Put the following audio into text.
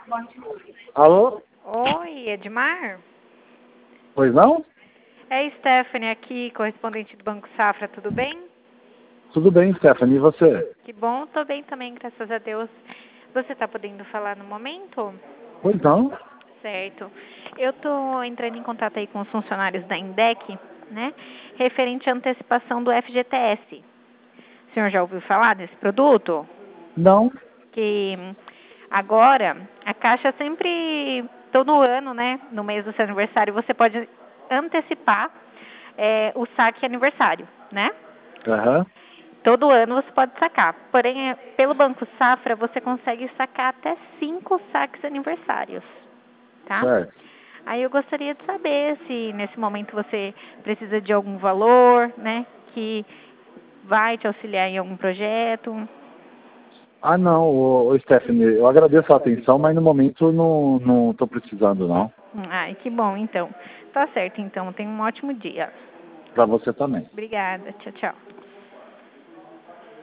Alô? Oi, Edmar? Pois não? É Stephanie aqui, correspondente do Banco Safra, tudo bem? Tudo bem, Stephanie, e você? Que bom, tô bem também, graças a Deus. Você tá podendo falar no momento? Pois não? Certo. Eu tô entrando em contato aí com os funcionários da INDEC, né? Referente à antecipação do FGTS. O senhor já ouviu falar desse produto? Não? Que agora a Caixa sempre, todo ano, né, no mês do seu aniversário, você pode antecipar o saque aniversário, né? Aham, Todo ano você pode sacar. Porém, pelo Banco Safra, você consegue sacar até 5 saques aniversários, tá? certo. Aí eu gostaria de saber se nesse momento você precisa de algum valor, né, que vai te auxiliar em algum projeto. Ah, não, Stephanie, eu agradeço a atenção, mas no momento não estou precisando, não. Ai, que bom, então. Tá certo, então. Tenha um ótimo dia. Para você também. Obrigada. Tchau, tchau.